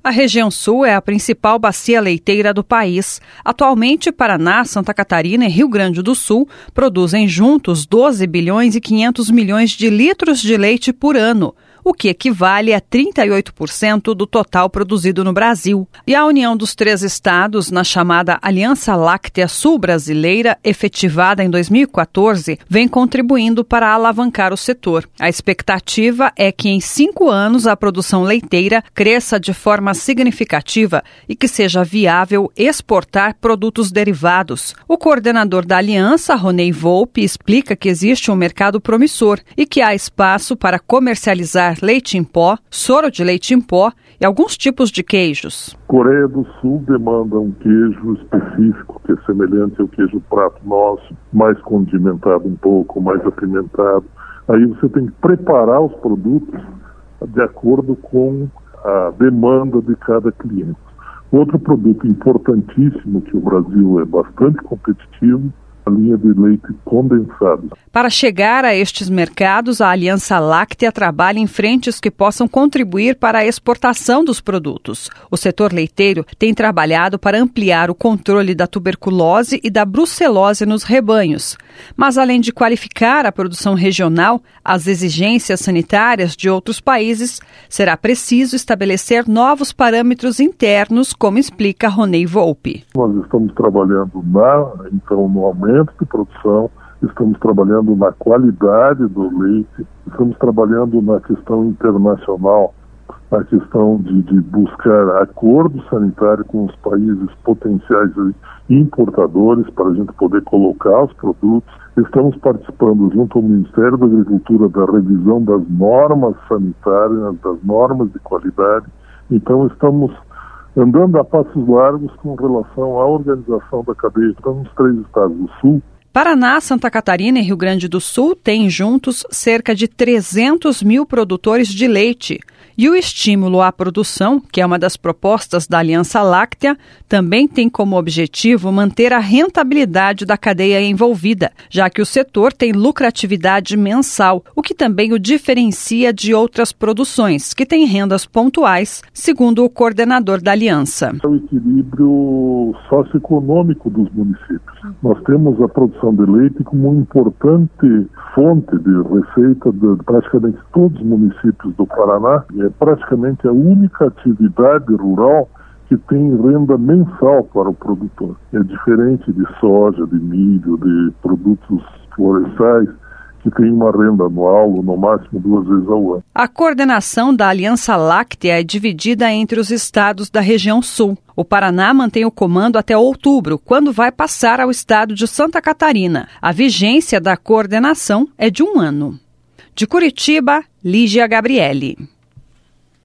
A região sul é a principal bacia leiteira do país. Atualmente, Paraná, Santa Catarina e Rio Grande do Sul produzem juntos 12 bilhões e 500 milhões de litros de leite por ano, o que equivale a 38% do total produzido no Brasil. E a união dos três estados, na chamada Aliança Láctea Sul-Brasileira, efetivada em 2014, vem contribuindo para alavancar o setor. A expectativa é que em 5 anos a produção leiteira cresça de forma significativa e que seja viável exportar produtos derivados. O coordenador da aliança, Ronei Volpe, explica que existe um mercado promissor e que há espaço para comercializar leite em pó, soro de leite em pó e alguns tipos de queijos. Coreia do Sul demanda um queijo específico, que é semelhante ao queijo prato nosso, mais condimentado um pouco, mais apimentado. Aí você tem que preparar os produtos de acordo com a demanda de cada cliente. Outro produto importantíssimo, que o Brasil é bastante competitivo, a linha de leite condensado. Para chegar a estes mercados, a Aliança Láctea trabalha em frentes que possam contribuir para a exportação dos produtos. O setor leiteiro tem trabalhado para ampliar o controle da tuberculose e da brucelose nos rebanhos. Mas, além de qualificar a produção regional, as exigências sanitárias de outros países, será preciso estabelecer novos parâmetros internos, como explica Ronei Volpe. Nós estamos trabalhando no aumento de produção, estamos trabalhando na qualidade do leite, estamos trabalhando na questão internacional, na questão de buscar acordo sanitário com os países potenciais importadores para a gente poder colocar os produtos. Estamos participando junto ao Ministério da Agricultura da revisão das normas sanitárias, das normas de qualidade. Então estamos andando a passos largos com relação à organização da cadeia. Estamos nos 3 estados do Sul. Paraná, Santa Catarina e Rio Grande do Sul têm juntos cerca de 300 mil produtores de leite. E o estímulo à produção, que é uma das propostas da Aliança Láctea, também tem como objetivo manter a rentabilidade da cadeia envolvida, já que o setor tem lucratividade mensal, o que também o diferencia de outras produções, que têm rendas pontuais, segundo o coordenador da Aliança. É o equilíbrio socioeconômico dos municípios. Nós temos a produção de leite como uma importante fonte de receita de praticamente todos os municípios do Paraná. É praticamente a única atividade rural que tem renda mensal para o produtor. É diferente de soja, de milho, de produtos florestais, que tem uma renda anual, ou no máximo 2 vezes ao ano. A coordenação da Aliança Láctea é dividida entre os estados da região sul. O Paraná mantém o comando até outubro, quando vai passar ao estado de Santa Catarina. A vigência da coordenação é de 1 ano. De Curitiba, Lígia Gabriele.